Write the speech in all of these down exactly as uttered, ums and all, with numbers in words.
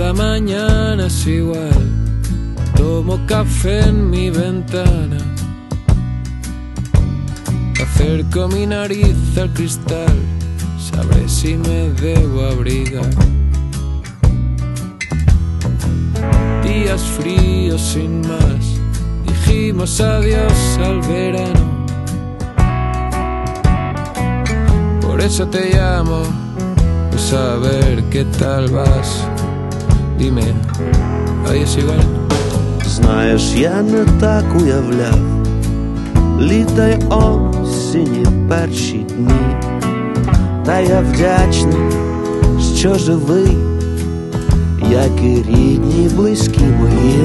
Cada mañana es igual, tomo café en mi ventana, acerco mi nariz al cristal, sabré si me debo abrigar. Días fríos sin más, dijimos adiós al verano. Por eso te llamo, pues a ver qué tal vas. Dime, ahí es igual. Знаєш, я не так уявляв літа й осені перші дні, та я вдячний, що живий, як і рідні, близькі мої.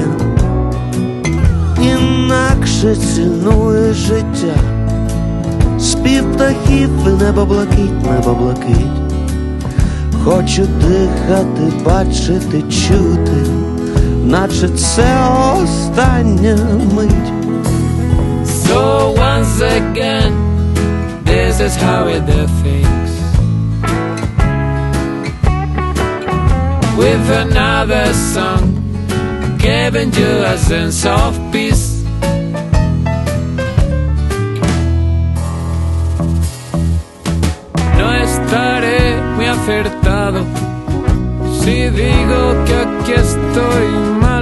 Інакше цінує життя, спів птахів і небо блакить, небо блакить. Хочу дихати, бачити, чути, наче це остання мить. So once again, this is how we do things. With another song, giving you a sense of peace. No estaré muy acertado si digo que aquí estoy mal.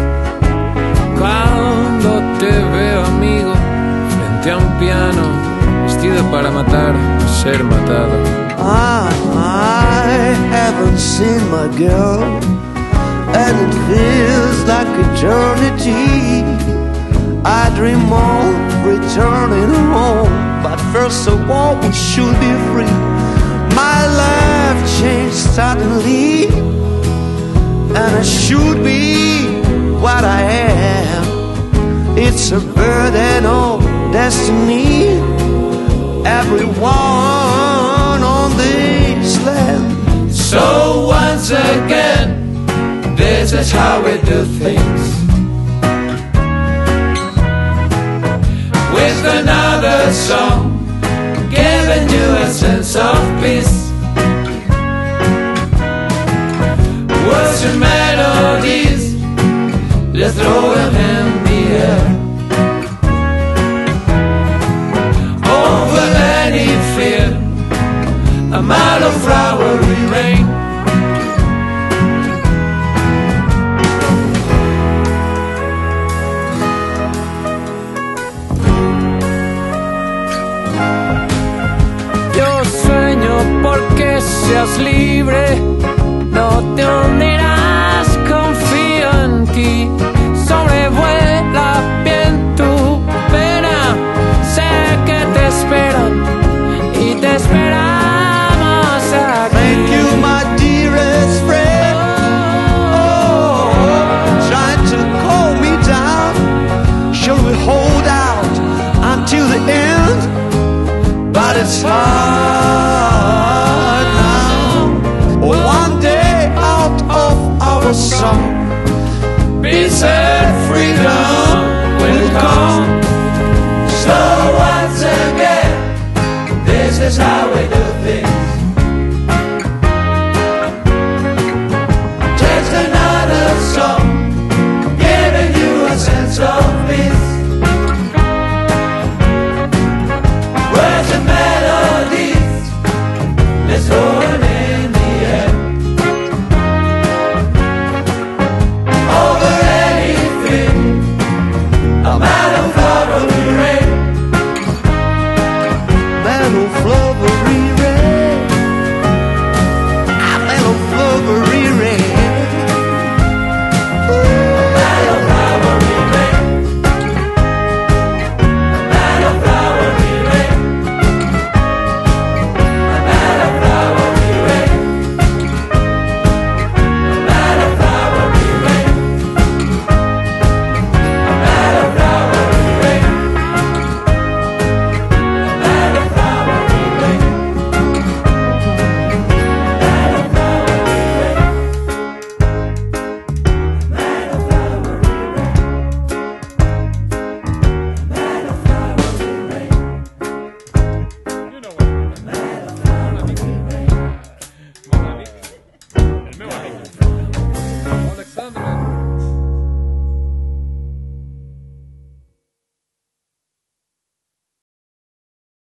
Cuando te veo, amigo, frente a un piano, vestido para matar, ser matado. I haven't seen my girl, and it feels like eternity. I dream of returning home, but first of all we should be free. My life changed suddenly, and I should be what I am. It's a burden of destiny. Everyone on this land. So once again, this is how we do things. With another song, giving you a sense of peace. Words and melodies, let's throw them in the air. Over any fear, a mile of flowery rain. Yo sueño porque seas libre,